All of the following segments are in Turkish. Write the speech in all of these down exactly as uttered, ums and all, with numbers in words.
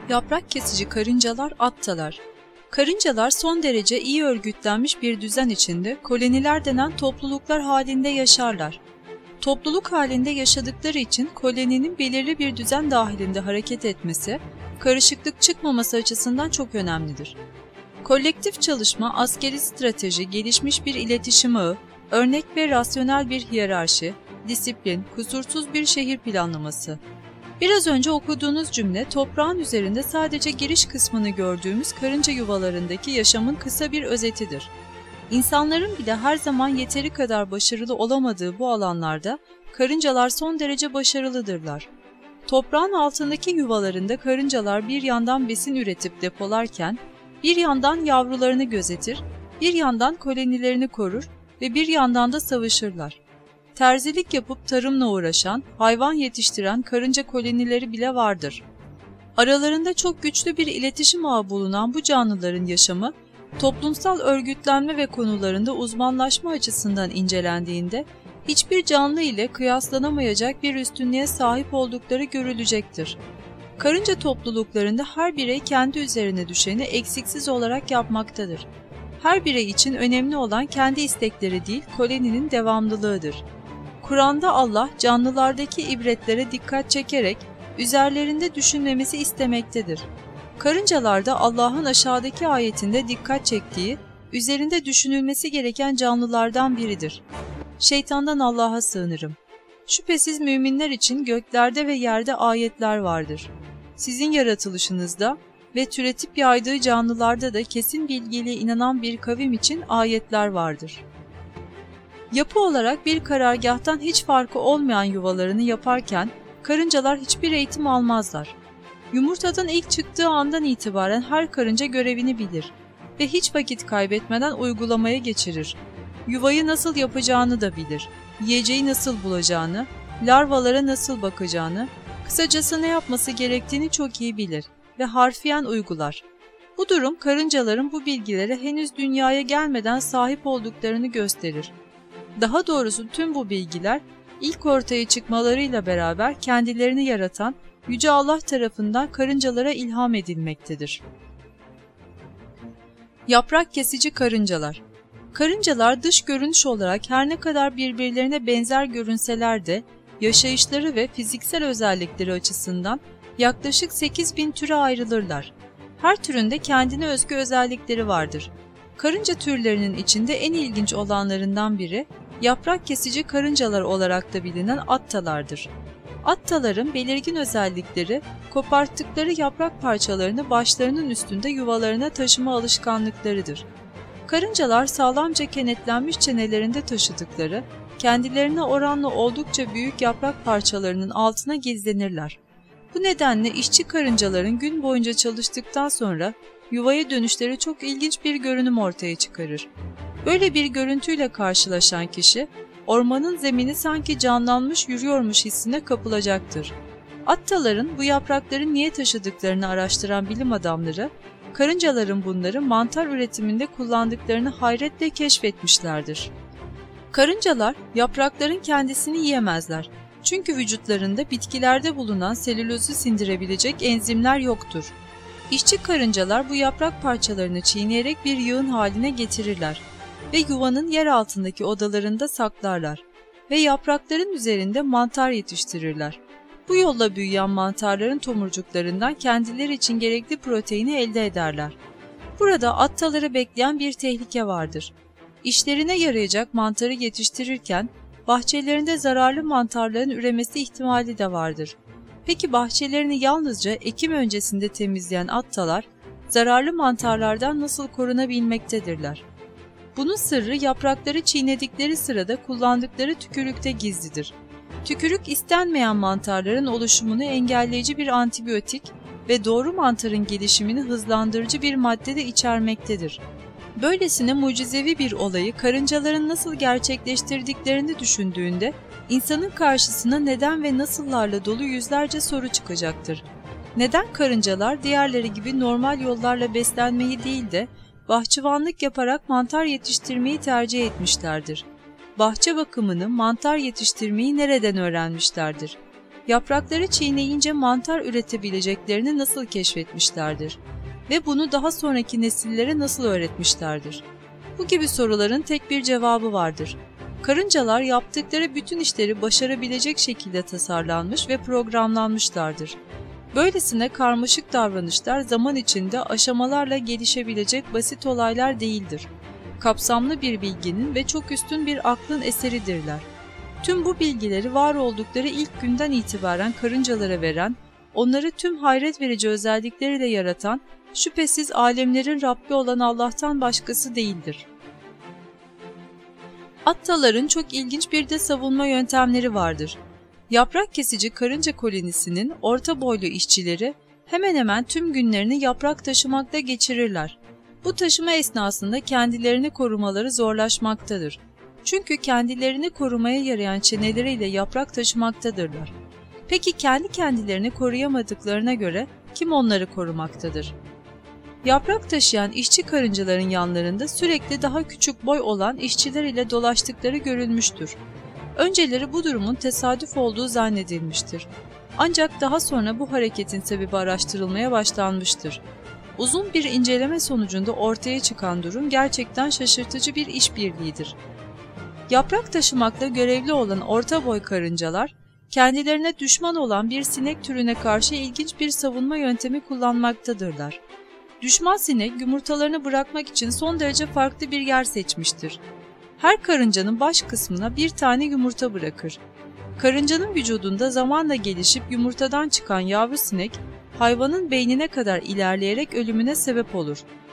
Yaprak kesici karıncalar attalar. Karıncalar son derece iyi örgütlenmiş bir düzen içinde koloniler denen topluluklar halinde yaşarlar. Topluluk halinde yaşadıkları için koloninin belirli bir düzen dahilinde hareket etmesi, karışıklık çıkmaması açısından çok önemlidir. Kolektif çalışma, askeri strateji, gelişmiş bir iletişim ağı, örnek ve rasyonel bir hiyerarşi, disiplin, kusursuz bir şehir planlaması. Biraz önce okuduğunuz cümle, toprağın üzerinde sadece giriş kısmını gördüğümüz karınca yuvalarındaki yaşamın kısa bir özetidir. İnsanların bile her zaman yeteri kadar başarılı olamadığı bu alanlarda, karıncalar son derece başarılıdırlar. Toprağın altındaki yuvalarında karıncalar bir yandan besin üretip depolarken, bir yandan yavrularını gözetir, bir yandan kolonilerini korur ve bir yandan da savaşırlar. Terzilik yapıp tarımla uğraşan, hayvan yetiştiren karınca kolonileri bile vardır. Aralarında çok güçlü bir iletişim ağı bulunan bu canlıların yaşamı, toplumsal örgütlenme ve konularında uzmanlaşma açısından incelendiğinde, hiçbir canlı ile kıyaslanamayacak bir üstünlüğe sahip oldukları görülecektir. Karınca topluluklarında her birey kendi üzerine düşeni eksiksiz olarak yapmaktadır. Her birey için önemli olan kendi istekleri değil, koloninin devamlılığıdır. Kur'an'da Allah, canlılardaki ibretlere dikkat çekerek, üzerlerinde düşünmemizi istemektedir. Karıncalarda Allah'ın aşağıdaki ayetinde dikkat çektiği, üzerinde düşünülmesi gereken canlılardan biridir. Şeytandan Allah'a sığınırım. Şüphesiz müminler için göklerde ve yerde ayetler vardır. Sizin yaratılışınızda ve türetip yaydığı canlılarda da kesin bilgiyle inanan bir kavim için ayetler vardır. Yapı olarak bir karargâhtan hiç farkı olmayan yuvalarını yaparken, karıncalar hiçbir eğitim almazlar. Yumurtadan ilk çıktığı andan itibaren her karınca görevini bilir ve hiç vakit kaybetmeden uygulamaya geçirir. Yuvayı nasıl yapacağını da bilir, yiyeceği nasıl bulacağını, larvalara nasıl bakacağını, kısacası ne yapması gerektiğini çok iyi bilir ve harfiyen uygular. Bu durum karıncaların bu bilgilere henüz dünyaya gelmeden sahip olduklarını gösterir. Daha doğrusu tüm bu bilgiler ilk ortaya çıkmalarıyla beraber kendilerini yaratan Yüce Allah tarafından karıncalara ilham edilmektedir. Yaprak kesici karıncalar. Karıncalar dış görünüş olarak her ne kadar birbirlerine benzer görünseler de yaşayışları ve fiziksel özellikleri açısından yaklaşık sekiz bin türe ayrılırlar. Her türün de kendine özgü özellikleri vardır. Karınca türlerinin içinde en ilginç olanlarından biri, yaprak kesici karıncalar olarak da bilinen attalardır. Attaların belirgin özellikleri, koparttıkları yaprak parçalarını başlarının üstünde yuvalarına taşıma alışkanlıklarıdır. Karıncalar sağlamca kenetlenmiş çenelerinde taşıdıkları, kendilerine oranla oldukça büyük yaprak parçalarının altına gizlenirler. Bu nedenle işçi karıncaların gün boyunca çalıştıktan sonra yuvaya dönüşleri çok ilginç bir görünüm ortaya çıkarır. Böyle bir görüntüyle karşılaşan kişi, ormanın zemini sanki canlanmış yürüyormuş hissine kapılacaktır. Attaların bu yaprakları niye taşıdıklarını araştıran bilim adamları, karıncaların bunları mantar üretiminde kullandıklarını hayretle keşfetmişlerdir. Karıncalar yaprakların kendisini yiyemezler. Çünkü vücutlarında bitkilerde bulunan selülozu sindirebilecek enzimler yoktur. İşçi karıncalar bu yaprak parçalarını çiğneyerek bir yığın haline getirirler ve yuvanın yer altındaki odalarında saklarlar ve yaprakların üzerinde mantar yetiştirirler. Bu yolla büyüyen mantarların tomurcuklarından kendileri için gerekli proteini elde ederler. Burada attaları bekleyen bir tehlike vardır. İşlerine yarayacak mantarı yetiştirirken bahçelerinde zararlı mantarların üremesi ihtimali de vardır. Peki bahçelerini yalnızca ekim öncesinde temizleyen attalar, zararlı mantarlardan nasıl korunabilmektedirler? Bunun sırrı yaprakları çiğnedikleri sırada kullandıkları tükürükte gizlidir. Tükürük istenmeyen mantarların oluşumunu engelleyici bir antibiyotik ve doğru mantarın gelişimini hızlandırıcı bir madde de içermektedir. Böylesine mucizevi bir olayı karıncaların nasıl gerçekleştirdiklerini düşündüğünde insanın karşısına neden ve nasıllarla dolu yüzlerce soru çıkacaktır. Neden karıncalar diğerleri gibi normal yollarla beslenmeyi değil de bahçıvanlık yaparak mantar yetiştirmeyi tercih etmişlerdir? Bahçe bakımını, mantar yetiştirmeyi nereden öğrenmişlerdir? yaprakları çiğneyince mantar üretebileceklerini nasıl keşfetmişlerdir? Ve bunu daha sonraki nesillere nasıl öğretmişlerdir? Bu gibi soruların tek bir cevabı vardır. Karıncalar yaptıkları bütün işleri başarabilecek şekilde tasarlanmış ve programlanmışlardır. Böylesine karmaşık davranışlar zaman içinde aşamalarla gelişebilecek basit olaylar değildir. Kapsamlı bir bilginin ve çok üstün bir aklın eseridirler. Tüm bu bilgileri var oldukları ilk günden itibaren karıncalara veren, onları tüm hayret verici özellikleriyle yaratan, şüphesiz alemlerin Rabbi olan Allah'tan başkası değildir. Attaların çok ilginç bir de savunma yöntemleri vardır. Yaprak kesici karınca kolonisinin orta boylu işçileri hemen hemen tüm günlerini yaprak taşımakta geçirirler. Bu taşıma esnasında kendilerini korumaları zorlaşmaktadır. Çünkü kendilerini korumaya yarayan çeneleriyle yaprak taşımaktadırlar. Peki kendi kendilerini koruyamadıklarına göre kim onları korumaktadır? Yaprak taşıyan işçi karıncaların yanlarında sürekli daha küçük boy olan işçiler ile dolaştıkları görülmüştür. Önceleri bu durumun tesadüf olduğu zannedilmiştir. Ancak daha sonra bu hareketin sebebi araştırılmaya başlanmıştır. Uzun bir inceleme sonucunda ortaya çıkan durum gerçekten şaşırtıcı bir işbirliğidir. Yaprak taşımakla görevli olan orta boy karıncalar, kendilerine düşman olan bir sinek türüne karşı ilginç bir savunma yöntemi kullanmaktadırlar. Düşman sinek yumurtalarını bırakmak için son derece farklı bir yer seçmiştir. Her karıncanın baş kısmına bir tane yumurta bırakır. Karıncanın vücudunda zamanla gelişip yumurtadan çıkan yavru sinek, hayvanın beynine kadar ilerleyerek ölümüne sebep olur.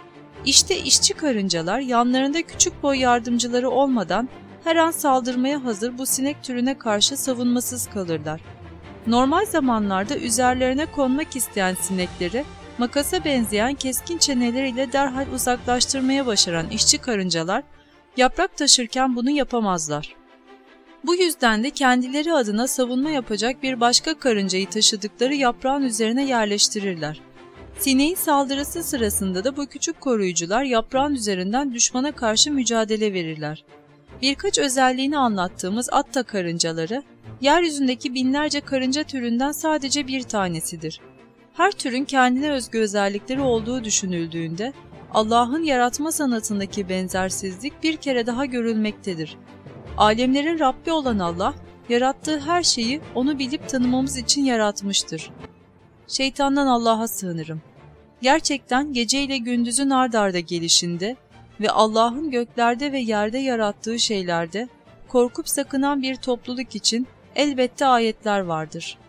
İşte işçi karıncalar yanlarında küçük boy yardımcıları olmadan her an saldırmaya hazır bu sinek türüne karşı savunmasız kalırlar. Normal zamanlarda üzerlerine konmak isteyen sinekleri makasa benzeyen keskin çeneleriyle derhal uzaklaştırmaya başaran işçi karıncalar, yaprak taşırken bunu yapamazlar. Bu yüzden de kendileri adına savunma yapacak bir başka karıncayı taşıdıkları yaprağın üzerine yerleştirirler. Sineğin saldırısı sırasında da bu küçük koruyucular yaprağın üzerinden düşmana karşı mücadele verirler. Birkaç özelliğini anlattığımız atta karıncaları, yeryüzündeki binlerce karınca türünden sadece bir tanesidir. Her türün kendine özgü özellikleri olduğu düşünüldüğünde, Allah'ın yaratma sanatındaki benzersizlik bir kere daha görülmektedir. Alemlerin Rabbi olan Allah, yarattığı her şeyi onu bilip tanımamız için yaratmıştır. Şeytandan Allah'a sığınırım. Gerçekten gece ile gündüzün ard arda gelişinde ve Allah'ın göklerde ve yerde yarattığı şeylerde korkup sakınan bir topluluk için elbette ayetler vardır.